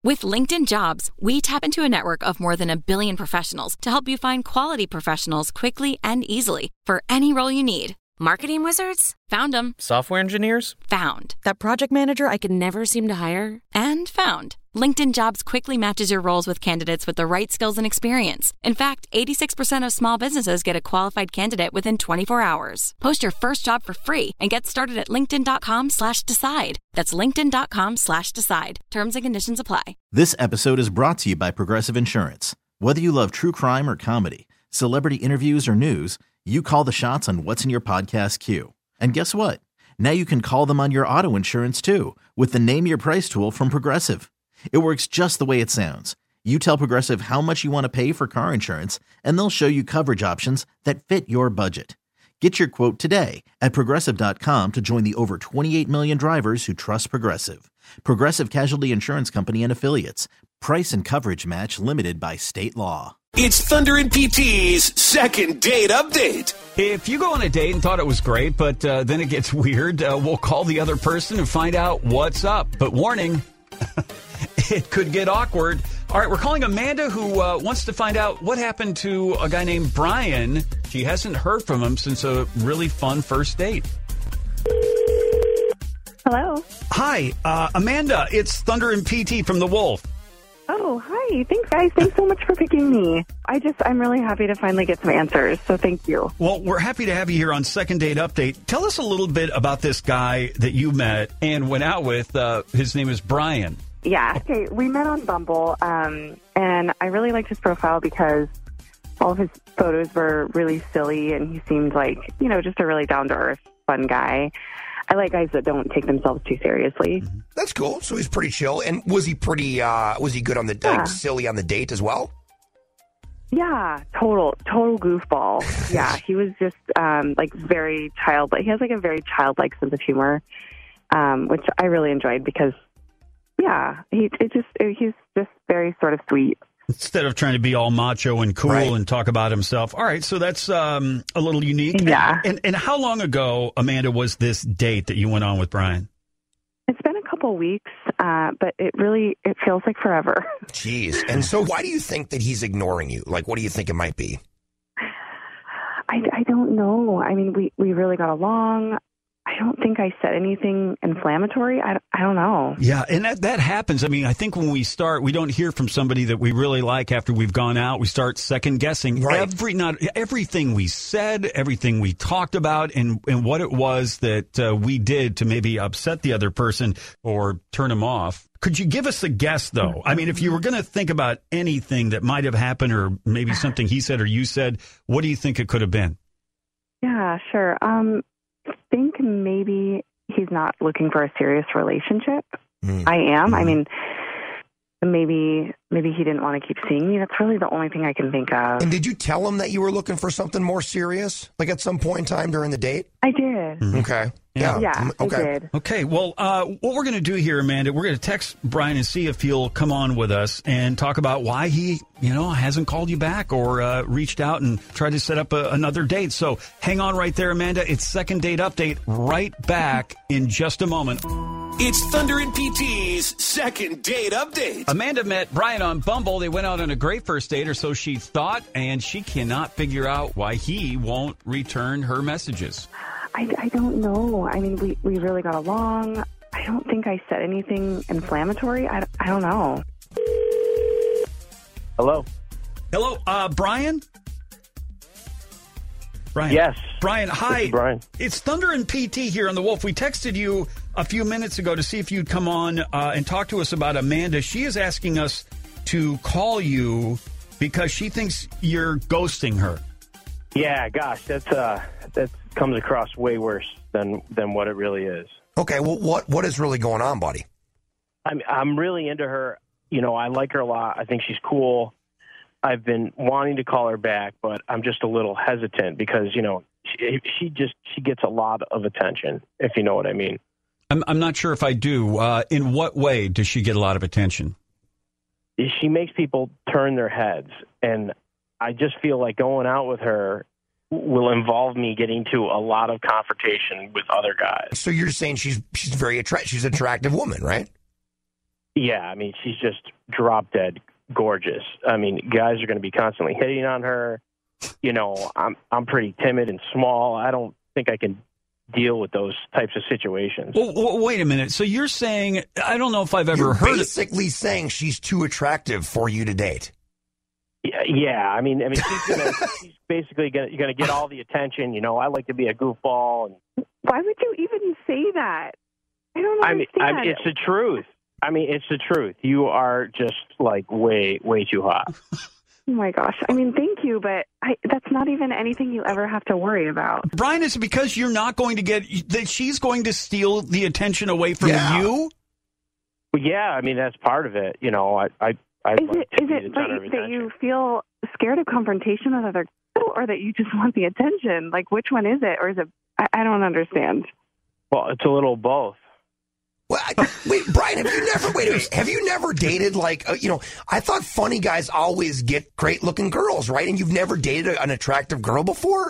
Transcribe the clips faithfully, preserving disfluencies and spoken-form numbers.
With LinkedIn Jobs, we tap into a network of more than a billion professionals to help you find quality professionals quickly and easily for any role you need. Marketing wizards? Found them. Software engineers? Found. That project manager I could never seem to hire? And found. LinkedIn Jobs quickly matches your roles with candidates with the right skills and experience. In fact, eighty-six percent of small businesses get a qualified candidate within twenty-four hours. Post your first job for free and get started at linkedin.com slash decide. That's linkedin.com slash decide. Terms and conditions apply. This episode is brought to you by Progressive Insurance. Whether you love true crime or comedy, celebrity interviews or news, you call the shots on what's in your podcast queue. And guess what? Now you can call them on your auto insurance too with the Name Your Price tool from Progressive. It works just the way it sounds. You tell Progressive how much you want to pay for car insurance, and they'll show you coverage options that fit your budget. Get your quote today at Progressive dot com to join the over twenty-eight million drivers who trust Progressive. Progressive Casualty Insurance Company and Affiliates. Price and coverage match limited by state law. It's Thunder and P T's second date update. If you go on a date and thought it was great, but uh, then it gets weird, uh, we'll call the other person and find out what's up. But warning, it could get awkward. All right, we're calling Amanda, who uh, wants to find out what happened to a guy named Brian. She hasn't heard from him since a really fun first date. Hello. Hi, uh, Amanda. It's Thunder and P T from The Wolf. Oh, hi. Thanks, guys. Thanks so much for picking me. I just, I'm really happy to finally get some answers, so thank you. Well, we're happy to have you here on Second Date Update. Tell us a little bit about this guy that you met and went out with. Uh, his name is Brian. Yeah. Okay, we met on Bumble, um, and I really liked his profile because all of his photos were really silly, and he seemed like, you know, just a really down-to-earth, fun guy. I like guys that don't take themselves too seriously. That's cool. So he's pretty chill. And was he pretty, uh, was he good on the, Yeah. like, silly on the date as well? Yeah, total, total goofball. Yeah, he was just, um, like, very childlike. He has, like, a very childlike sense of humor, um, which I really enjoyed because, yeah, he it just he's just very sort of sweet. Instead of trying to be all macho and cool Right. and talk about himself. All right, so that's um, a little unique. Yeah. And, and and how long ago, Amanda, was this date that you went on with Brian? It's been a couple weeks, uh, but it really, it feels like forever. Jeez. And so why do you think that he's ignoring you? Like, what do you think it might be? I, I don't know. I mean, we, we really got along. I don't think I said anything inflammatory. I, I don't know. Yeah, and that, that happens. I mean, I think when we start, we don't hear from somebody that we really like after we've gone out. We start second guessing Right. every not everything we said, everything we talked about, and, and what it was that uh, we did to maybe upset the other person or turn them off. Could you give us a guess, though? I mean, if you were going to think about anything that might have happened or maybe something he said or you said, what do you think it could have been? Yeah, sure. Um, I think maybe he's not looking for a serious relationship. Mm. I am. Mm. I mean, maybe maybe he didn't want to keep seeing me. That's really the only thing I can think of. And did you tell him that you were looking for something more serious, like at some point in time during the date? I did. Okay. Yeah. Yeah, Mm, I Okay. did. Okay, well, uh, what we're going to do here, Amanda, we're going to text Brian and see if he'll come on with us and talk about why he, you know, hasn't called you back or uh, reached out and tried to set up a, another date. So hang on right there, Amanda. It's Second Date Update right back in just a moment. It's Thunder and P T's second date update. Amanda met Brian on Bumble. They went out on a great first date, or so she thought, and she cannot figure out why he won't return her messages. I, I don't know. I mean, we, we really got along. I don't think I said anything inflammatory. I, I don't know. Hello. Hello, uh, Brian? Brian. Yes. Brian, hi. This is Brian. It's Thunder and P T here on The Wolf. We texted you a few minutes ago to see if you'd come on uh, and talk to us about Amanda. She is asking us to call you because she thinks you're ghosting her. Yeah, gosh, that's uh, that comes across way worse than than what it really is. Okay, well, what what is really going on, buddy? I'm I'm really into her. You know, I like her a lot. I think she's cool. I've been wanting to call her back, but I'm just a little hesitant because, you know, she, she just she gets a lot of attention, if you know what I mean. I'm, I'm not sure if I do. Uh, in what way does she get a lot of attention? She makes people turn their heads, and I just feel like going out with her will involve me getting to a lot of confrontation with other guys. So you're saying she's she's very attra- she's an attractive woman, right? Yeah, I mean, she's just drop dead gorgeous. I mean, guys are going to be constantly hitting on her. You know, I'm I'm pretty timid and small. I don't think I can deal with those types of situations. Well, well, wait a minute. So you're saying, I don't know if I've ever You're heard basically it. saying she's too attractive for you to date. Yeah, yeah. I mean, I mean, she's gonna, she's basically gonna, you're gonna get all the attention. You know, I like to be a goofball. And Why would you even say that? I don't I mean, understand. I mean, it's the truth. I mean, it's the truth. You are just like way, way too hot. Oh my gosh. I mean, thank you, but I, that's not even anything you ever have to worry about. Brian, is it because you're not going to get, that she's going to steal the attention away from Yeah. you? Well, yeah, I mean, that's part of it. You know, I, I, I Is like it to is be it the like center of that you attention. feel scared of confrontation with other people, or that you just want the attention? Like, which one is it, or is it? I, I don't understand. Well, it's a little both. Well, I, wait, Brian, have you never wait, wait have you never dated like uh, you know? I thought funny guys always get great looking girls, right? And you've never dated a, an attractive girl before?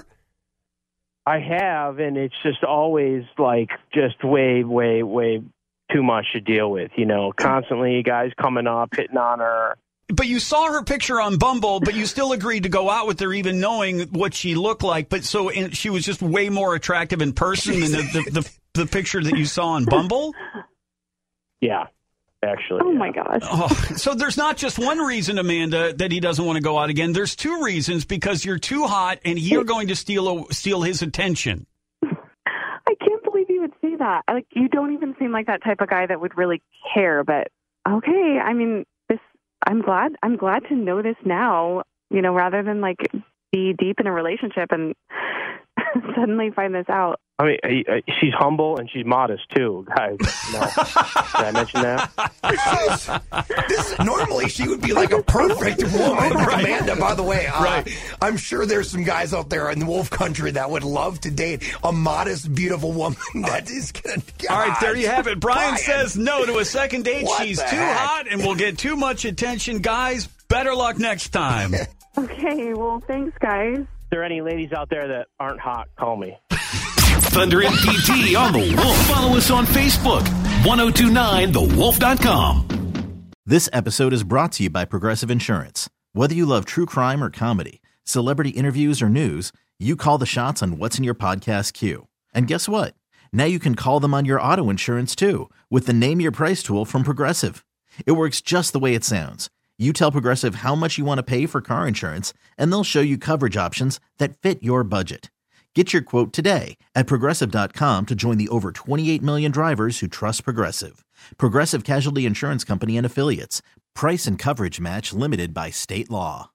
I have, and it's just always like just way, way, way too much to deal with. You know, constantly guys coming up, hitting on her. But you saw her picture on Bumble, but you still agreed to go out with her, even knowing what she looked like. But so and she was just way more attractive in person than the, the, the, the picture that you saw on Bumble? Yeah, actually. Oh yeah. my gosh. Oh, so there's not just one reason, Amanda, that he doesn't want to go out again. There's two reasons, because you're too hot and you're going to steal steal his attention. I can't believe you would say that. Like, you don't even seem like that type of guy that would really care. But okay, I mean, this. I'm glad. I'm glad to know this now. You know, rather than like be deep in a relationship and suddenly find this out. I mean, I, I, she's humble and she's modest too, guys. No. Did I mention that? This, normally, she would be like a perfect woman. Right. Amanda, by the way, uh, Right. I'm sure there's some guys out there in the Wolf Country that would love to date a modest, beautiful woman that is going to... All right, there you have it. Brian, Brian. says no to a second date. What She's the too heck? hot and will get too much attention. Guys, better luck next time. Okay, well, thanks, guys. If there are any ladies out there that aren't hot, call me. Thunder and P T on The Wolf. Follow us on Facebook. ten twenty-nine the wolf dot com. This episode is brought to you by Progressive Insurance. Whether you love true crime or comedy, celebrity interviews or news, you call the shots on what's in your podcast queue. And guess what? Now you can call them on your auto insurance too, with the Name Your Price tool from Progressive. It works just the way it sounds. You tell Progressive how much you want to pay for car insurance, and they'll show you coverage options that fit your budget. Get your quote today at Progressive dot com to join the over twenty-eight million drivers who trust Progressive. Progressive Casualty Insurance Company and Affiliates. Price and coverage match limited by state law.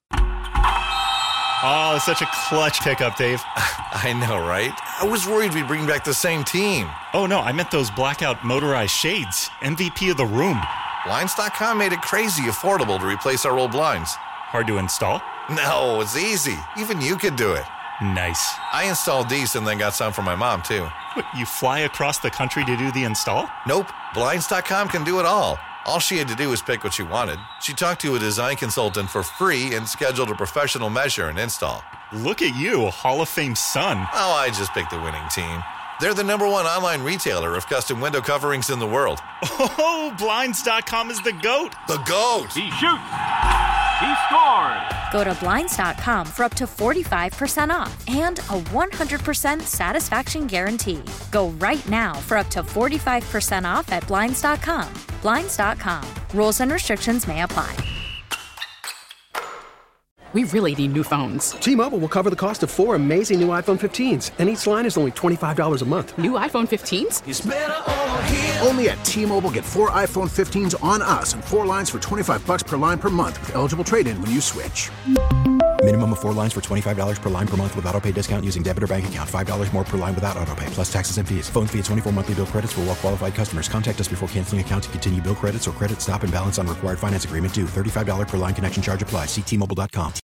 Oh, such a clutch pickup, Dave. I know, right? I was worried we'd bring back the same team. Oh, no, I meant those blackout motorized shades. M V P of the room. Blinds dot com made it crazy affordable to replace our old blinds. Hard to install? No, it's easy. Even you could do it. Nice. I installed these and then got some for my mom, too. What, you fly across the country to do the install? Nope. Blinds dot com can do it all. All she had to do was pick what she wanted. She talked to a design consultant for free and scheduled a professional measure and install. Look at you, a Hall of Fame son. Oh, I just picked the winning team. They're the number one online retailer of custom window coverings in the world. Oh, Blinds dot com is the GOAT. The GOAT! He shoots. He scores. Go to Blinds dot com for up to forty-five percent off and a one hundred percent satisfaction guarantee. Go right now for up to forty-five percent off at Blinds dot com. Blinds dot com. Rules and restrictions may apply. We really need new phones. T-Mobile will cover the cost of four amazing new iPhone fifteens, and each line is only twenty-five dollars a month. New iPhone fifteens? It's better over here. Only at T-Mobile, get four iPhone fifteens on us and four lines for twenty-five dollars per line per month with eligible trade-in when you switch. Minimum of four lines for twenty-five dollars per line per month with autopay discount using debit or bank account. five dollars more per line without autopay, plus taxes and fees. Phone fee at twenty-four monthly bill credits for well-qualified customers. Contact us before canceling account to continue bill credits or credit stop and balance on required finance agreement due. thirty-five dollars per line connection charge applies. See T Mobile dot com.